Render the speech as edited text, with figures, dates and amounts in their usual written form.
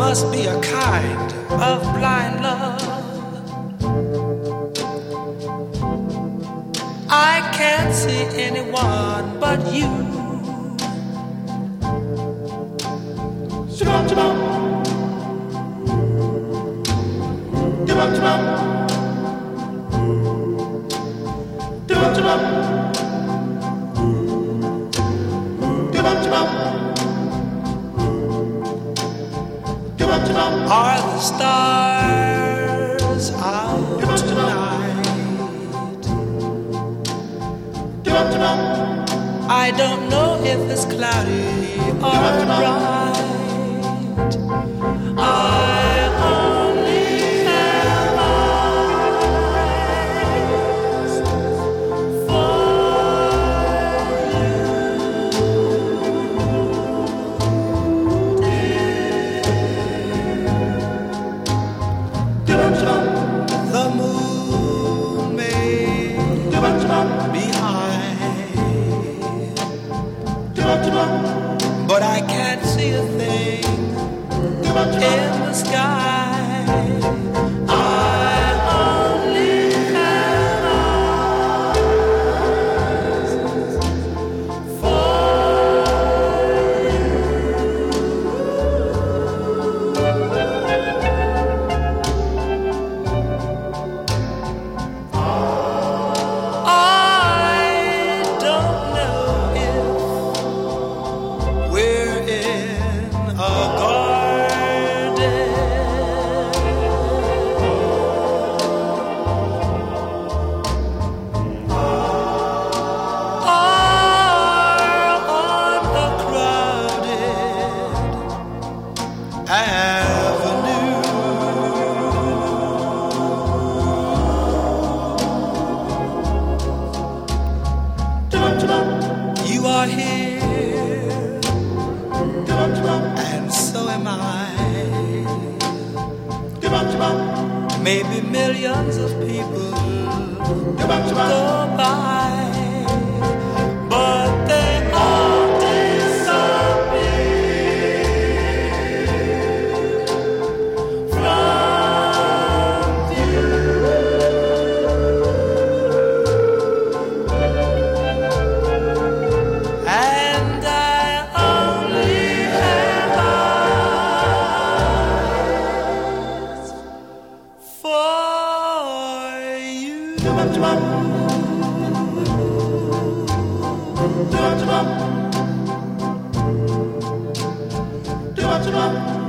must be a kind of blind love. I can't see anyone but you. Are the stars out tonight? I don't know if it's cloudy or bright. I only have eyes for the moon may be high, but I can't see a thing in the sky. I only have eyes for I don't know if we're in a garden or on a crowded avenue. You are here, and so am I. Maybe millions of people go by, but they all disappear from view. And I only have eyes for you.